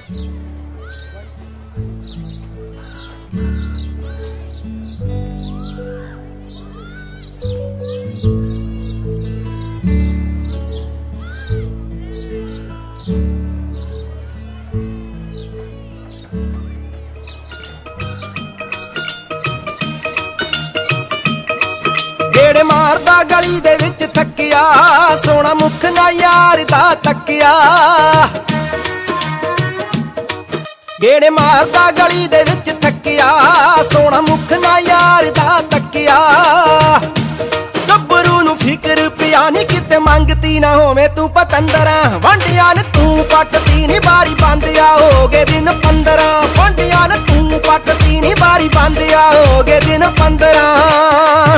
ਗੇੜੇ ਮਾਰਦਾ ਗਲੀ ਦੇ ਵਿੱਚ ਥੱਕਿਆ, ਸੋਹਣਾ ਮੁਖ ਨਾ ਯਾਰ ਦਾ ਤੱਕਿਆ। ਗੇੜੇ ਮਾਰਦਾ ਗਲੀ ਦੇ ਵਿੱਚ ਥੱਕਿਆ, ਸੋਹਣਾ ਮੁਖ ਨਾ ਯਾਰ ਦਾ ਤੱਕਿਆ। ਗੱਭਰੂ ਨੂੰ ਫਿਕਰ ਪਿਆ ਨੀ ਕਿਤੇ ਮੰਗਤੀ ਨਾ ਹੋਵੇ ਤੂੰ ਪਤੰਦਰਾਂ। ਵਾਂਢਿਆਂ ਨੇ ਤੂੰ ਪੱਟਤੀ ਨੀ ਬਾਰੀ ਬੰਦ ਆ, ਹੋ ਗਏ ਦਿਨ 15। ਵਾਂਢਿਆਂ ਨੇ ਤੂੰ ਪੱਟਤੀ ਨੀ ਬਾਰੀ ਬੰਦ ਆ, ਹੋ ਗਏ ਦਿਨ 15।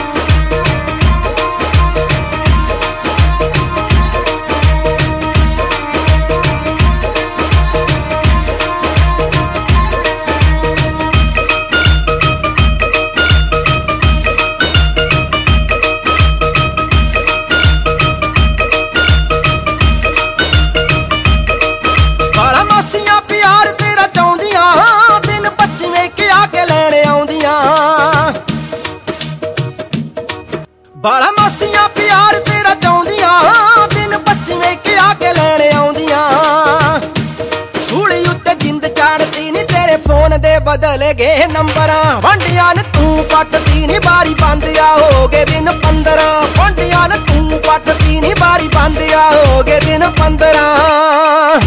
ਮਾਸੀਆਂ ਪਿਆਰ ਤੇਰਾ ਚਾਹੁੰਦੀਆਂ, ਦਿਨ 25 ਕਿ ਆ ਕੇ ਲੈਣ ਆਉਂਦੀਆਂ। ਬਾਲਾ ਮਾਸੀਆਂ ਪਿਆਰ ਤੇਰਾ ਚਾਹੁੰਦੀਆਂ, ਦਿਨ 25 ਕਿ ਆ ਕੇ ਲੈਣ ਆਉਂਦੀਆਂ। ਸੂਲੀ ਉੱਤੇ ਜਿੰਦ ਚਾੜਦੀ ਨੀ ਤੇਰੇ ਫੋਨ ਦੇ ਬਦਲ ਗਏ ਨੰਬਰਾਂ। ਵਾਂਢਿਆਂ ਨੇ ਤੂੰ ਪੱਟਤੀ ਨੀ ਬਾਰੀ ਬੰਦ ਆ, ਹੋ ਗਏ ਦਿਨ 15। ਵਾਂਢਿਆਂ ਨੇ ਤੂੰ ਪੱਟਤੀ ਨੀ ਬਾਰੀ ਬੰਦ ਆ, ਹੋ ਗਏ ਦਿਨ 15।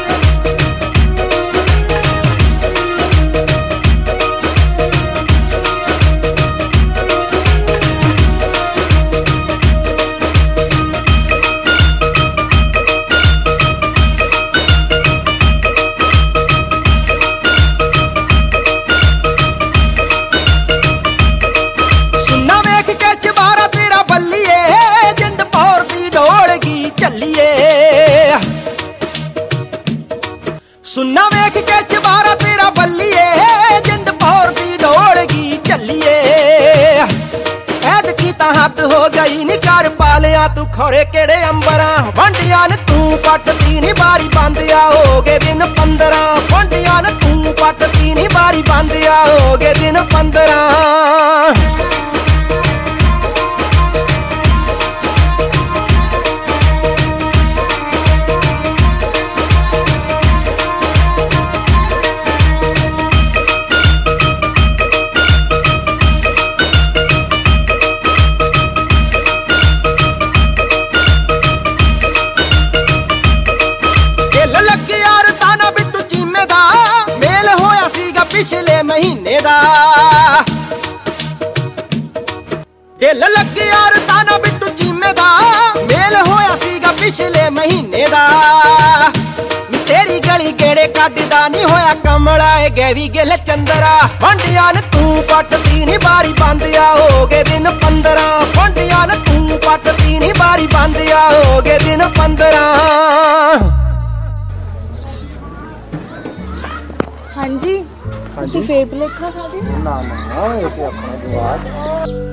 ਸੁੰਨਾ ਵੇਖ ਕੇ ਚਬਾਰਾ ਤੇਰਾ ਬੱਲੀਏ, ਜਿੰਦ ਪੌਰ ਦੀ ਡੋਲਗੀ ਝੱਲੀਏ। ਐਤਕੀ ਤਾਂ ਹੱਦ ਹੋ ਗਈ ਨੀ ਕਰ ਪਾਲਿਆ ਤੂੰ ਖੋਰੇ ਕਿਹੜੇ ਅੰਬਰਾਂ। ਵਾਂਢਿਆਂ ਨੇ ਤੂੰ ਪੱਟਤੀ ਨੀ ਬਾਰੀ ਬੰਦ ਆ, ਹੋ ਗਏ ਦਿਨ 15। ਵਾਂਢਿਆਂ ਨੇ ਤੂੰ ਪੱਟਤੀ ਨੀ ਬਾਰੀ ਬੰਦ ਆ, ਹੋ ਗਏ ਦਿਨ 15। ਪਿਛਲੇ ਮਹੀਨੇ ਦਾ ਦਿਲ ਲੱਗ ਯਾਰ ਤਾਨਾ ਬਿੱਟੂ ਚੀਮੇ ਦਾ, ਮੇਲ ਹੋਇਆ ਸੀਗਾ ਪਿਛਲੇ ਮਹੀਨੇ ਦਾ। ਤੇਰੀ ਗਲੀ ਗੇੜੇ ਕੱਢਦਾ ਨੀ ਹੋਇਆ ਕਮਲਾ ਏ ਗੈਵੀ ਗਿੱਲ ਚੰਦਰਾ। ਵਾਂਢਿਆਂ ਨੇ ਤੂੰ ਪੱਟਤੀ ਨੀ ਬਾਰੀ ਬੰਦ ਆ, ਹੋ ਗਏ ਦਿਨ 15। ਵਾਂਢਿਆਂ ਨੇ ਤੂੰ ਪੱਟਤੀ ਨੀ ਬਾਰੀ ਬੰਦ ਆ, ਹੋ ਗਏ ਦਿਨ 15। ਹਾਂਜੀ ਤੁਸੀਂ ਫੇਰ ਭੁਲੇਖਾ ਖਾ ਗਏ? ਨਾ ਨਾ ਇਹ ਤੇ ਆਪਣਾ ਜਵਾਬ